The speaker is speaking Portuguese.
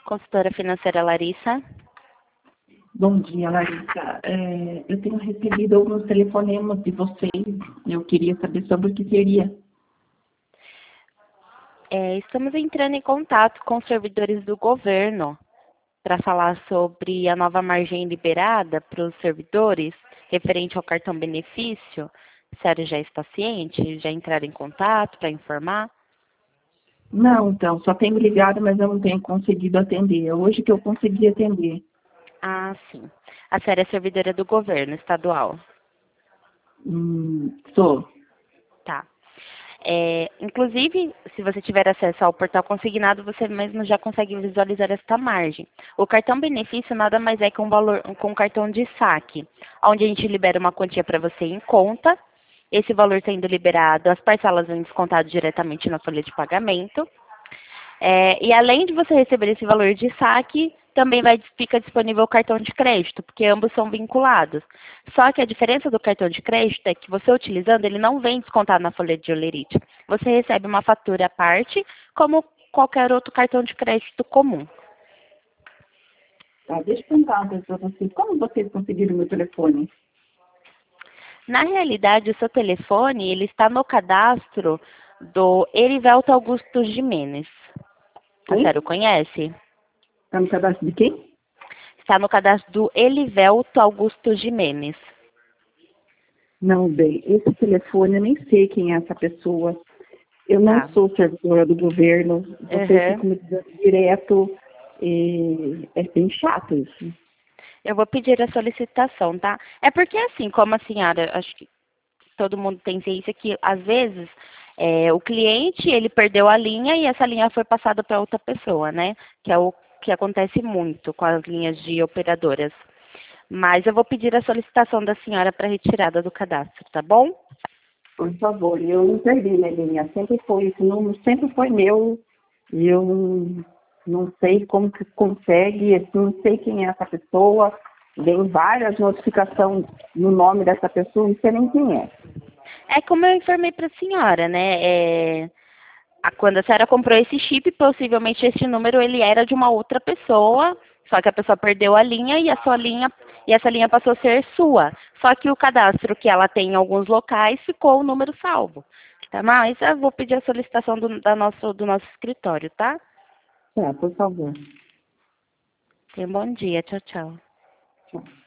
Consultora financeira Larissa. Bom dia, Larissa. Eu tenho recebido alguns telefonemas de vocês. Eu queria saber sobre o que seria. Estamos entrando em contato com os servidores do governo para falar sobre a nova margem liberada para os servidores referente ao cartão benefício. A senhora já está ciente? Já entraram em contato para informar? Não, então, só tenho ligado, mas eu não tenho conseguido atender. É hoje que eu consegui atender. Ah, sim. A senhora é servidora do governo estadual. Sou. Tá. Inclusive, se você tiver acesso ao portal consignado, você mesmo já consegue visualizar esta margem. O cartão benefício nada mais é que um valor com cartão de saque, onde a gente libera uma quantia para você em conta. Esse valor sendo liberado, as parcelas vêm descontadas diretamente na folha de pagamento. E além de você receber esse valor de saque, também fica disponível o cartão de crédito, porque ambos são vinculados. Só que a diferença do cartão de crédito é que você utilizando, ele não vem descontado na folha de holerite. Você recebe uma fatura à parte, como qualquer outro cartão de crédito comum. Tá, deixa eu perguntar uma coisa para vocês. Como vocês conseguiram meu telefone? Na realidade, o seu telefone, ele está no cadastro do Erivelto Augusto Jimenez. A Quem? senhora o conhece? Está no cadastro de quem? Está no cadastro do Elivelto Augusto Jimenez. Não, bem, esse telefone, eu nem sei quem é essa pessoa. Eu não Tá. sou servidora do governo. Vocês ficam me dizendo direto. É bem chato isso. Eu vou pedir a solicitação, tá? É porque assim, como a senhora, acho que todo mundo tem ciência que às vezes o cliente ele perdeu a linha e essa linha foi passada para outra pessoa, né? Que é o que acontece muito com as linhas de operadoras. Mas eu vou pedir a solicitação da senhora para retirada do cadastro, tá bom? Por favor, eu não perdi minha linha. Sempre foi, esse número sempre foi meu. E eu não sei como que consegue, assim, não sei quem é essa pessoa. Vem várias notificações no nome dessa pessoa, não sei nem quem é. É como eu informei para a senhora, né? Quando a senhora comprou esse chip, possivelmente esse número ele era de uma outra pessoa, só que a pessoa perdeu a linha e essa linha passou a ser sua. Só que o cadastro que ela tem em alguns locais ficou o número salvo. Tá? Mas eu vou pedir a solicitação do nosso escritório, tá? Tá, por favor. Tenha um bom dia. Tchau, tchau. Tchau.